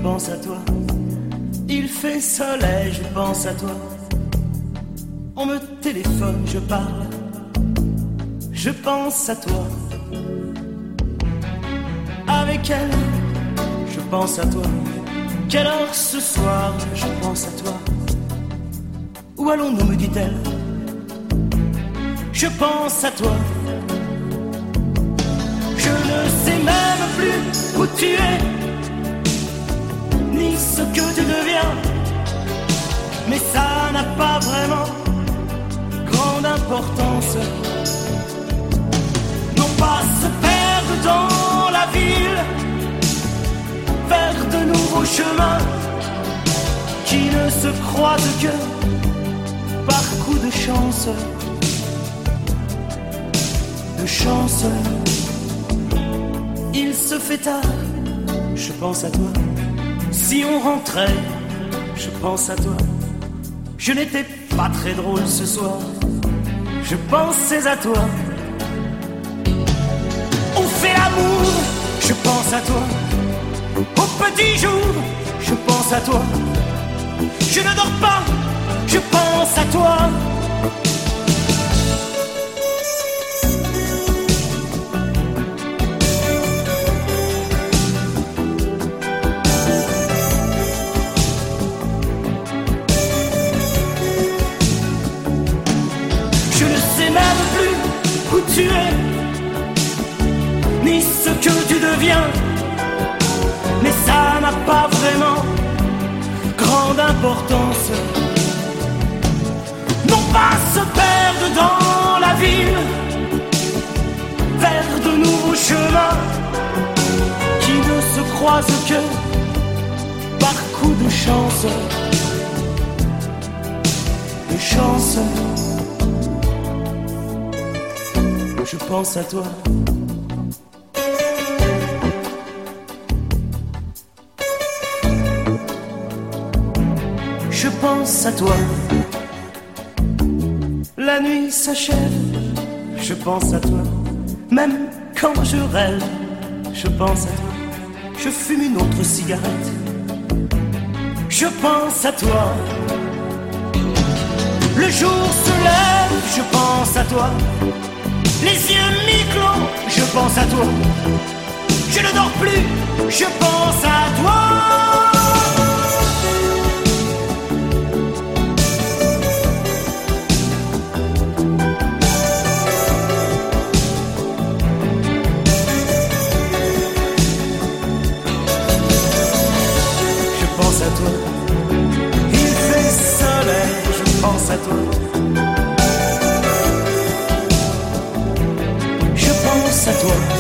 pense à toi. Il fait soleil, je pense à toi. On me téléphone, je parle, je pense à toi. Avec elle, je pense à toi. Quelle heure ce soir, je pense à toi. Où allons-nous, me dit-elle. Je pense à toi. Je ne sais même plus où tu es, ni ce que tu deviens. Mais ça n'a pas vraiment grande importance. Non pas se perdre dans la ville, vers de nouveaux chemins qui ne se croisent que par coup de chance. De chance. Il se fait tard, je pense à toi. Si on rentrait, je pense à toi. Je n'étais pas très drôle ce soir, je pensais à toi. On fait l'amour, je pense à toi. Au petit jour, je pense à toi. Je ne dors pas, je pense à toi. Tu es, ni ce que tu deviens, mais ça n'a pas vraiment grande importance. Non pas se perdre dans la ville, vers de nouveaux chemins qui ne se croisent que par coup de chance. De chance. Je pense à toi. Je pense à toi. La nuit s'achève, je pense à toi. Même quand je rêve, je pense à toi. Je fume une autre cigarette, je pense à toi. Le jour se lève, je pense à toi. Les yeux mi-clos, je pense à toi. Je ne dors plus, je pense à toi. Je pense à toi. Il fait soleil, je pense à toi. Je pense à toi.